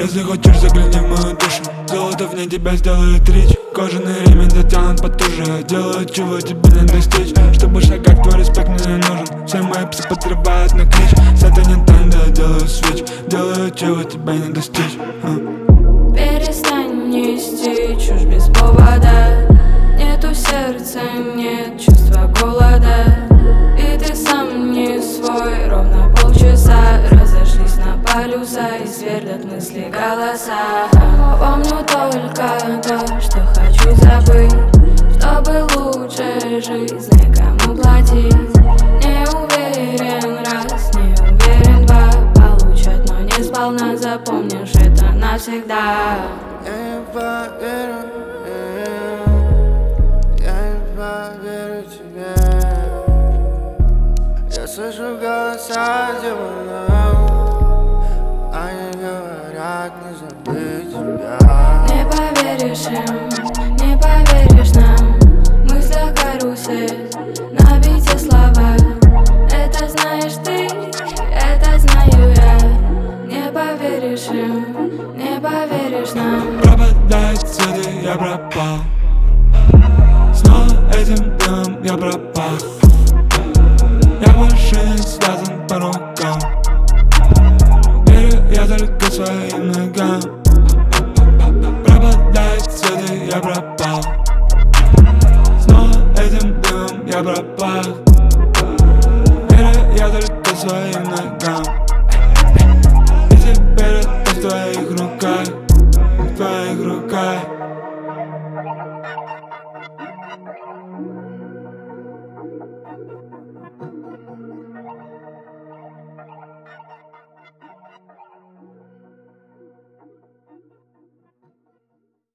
Если хочешь, загляни в мою душу. Золото вне тебя сделает речь. Кожаный ремень затянут потуже. Делаю, чего тебе не достичь. Чтобы шагать, твой респект мне не нужен. Все мои псы подрывают на клич. С этой Nintendo я делаю свич. Делаю, чего тебе не достичь. Перестань нести чушь без повода. Нету сердца, нет чувства голода. И ты сам не свой. Ровно полчаса разошлись на полюса и сверлят мысли голоса. Помню только то, что хочу забыть, чтобы лучше жизнь никому платить. Не уверен раз, не уверен два. Получать, но не сполна. Запомнишь это навсегда. Я не поверю, тебе. Я слышу голоса демонов, они говорят не забыть тебя. Не поверишь им, не поверишь нам. В мыслях карусель, набейте слова. Это знаешь ты, это знаю я. Не поверишь им, не поверишь нам. Пропадает цветы, я пропал. Снова этим днем я пропал. Я больше не связан по рукам. Верю я только своим ногам. Пропадает цветы, я пропал. Снова этим днем я пропал. Верю я только своим ногам. И теперь это в твоих руках.